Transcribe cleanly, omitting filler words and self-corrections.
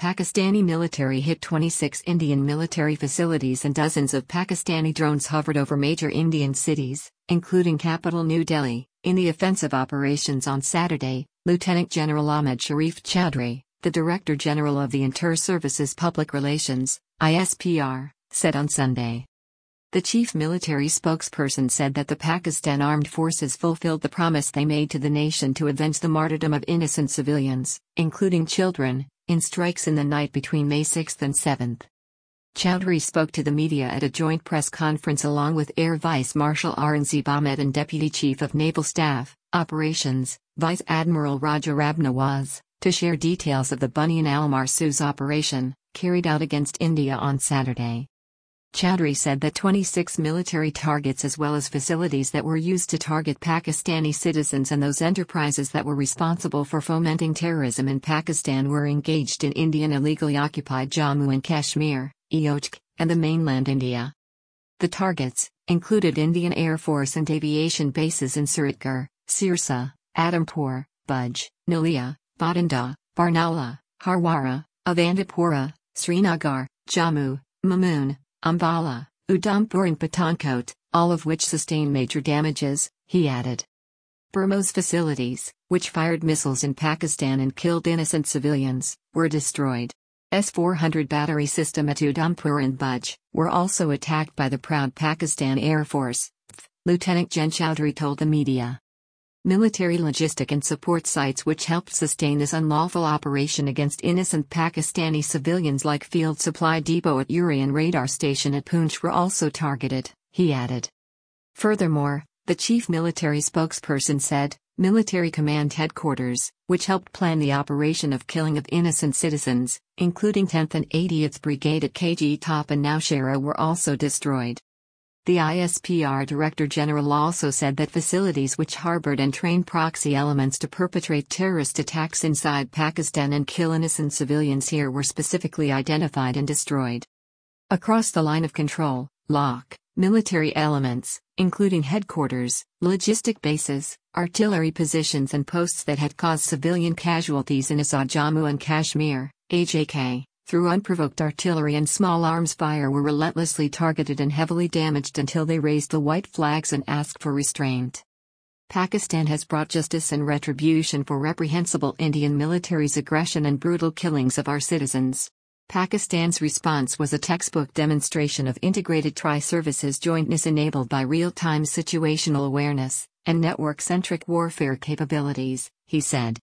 Pakistani military hit 26 Indian military facilities and dozens of Pakistani drones hovered over major Indian cities, including capital New Delhi, in the offensive operations on Saturday, Lieutenant General Ahmed Sharif Chowdhury, the Director General of the Inter-Services Public Relations, ISPR, said on Sunday. The chief military spokesperson said that the Pakistan Armed Forces fulfilled the promise they made to the nation to avenge the martyrdom of innocent civilians, including children, in strikes in the night between May 6 and 7. Chowdhury spoke to the media at a joint press conference along with Air Vice Marshal Aurangzeb Ahmed and Deputy Chief of Naval Staff, Operations, Vice Admiral Raja Rabnawaz, to share details of the Bunyan al-Marsoos operation, carried out against India on Saturday. Chowdhury said that 26 military targets as well as facilities that were used to target Pakistani citizens and those enterprises that were responsible for fomenting terrorism in Pakistan were engaged in Indian illegally occupied Jammu and Kashmir, EOTK, and the mainland India. The targets included Indian Air Force and aviation bases in Suratgarh, Sirsa, Adhampur, Bhuj, Nalia, Bathinda, Barnaula, Harwara, Avantapura, Srinagar, Jammu, Mamoon, Ambala, Udhampur and Pathankot, all of which sustained major damages, he added. BrahMos facilities, which fired missiles in Pakistan and killed innocent civilians, were destroyed. S-400 battery system at Udhampur and Bhuj were also attacked by the proud Pakistan Air Force, Lieutenant Gen Chowdhury told the media. Military logistic and support sites which helped sustain this unlawful operation against innocent Pakistani civilians like Field Supply Depot at Uri and radar station at Poonch were also targeted, he added. Furthermore, the chief military spokesperson said, military command headquarters, which helped plan the operation of killing of innocent citizens, including 10th and 80th Brigade at KG Top and Nowshera were also destroyed. The ISPR Director General also said that facilities which harbored and trained proxy elements to perpetrate terrorist attacks inside Pakistan and kill innocent civilians here were specifically identified and destroyed. Across the line of control, LOC, military elements, including headquarters, logistic bases, artillery positions and posts that had caused civilian casualties in Azad Jammu and Kashmir, AJK, through unprovoked artillery and small arms fire were relentlessly targeted and heavily damaged until they raised the white flags and asked for restraint. Pakistan has brought justice and retribution for reprehensible Indian military's aggression and brutal killings of our citizens. Pakistan's response was a textbook demonstration of integrated tri-services jointness enabled by real-time situational awareness and network-centric warfare capabilities, he said.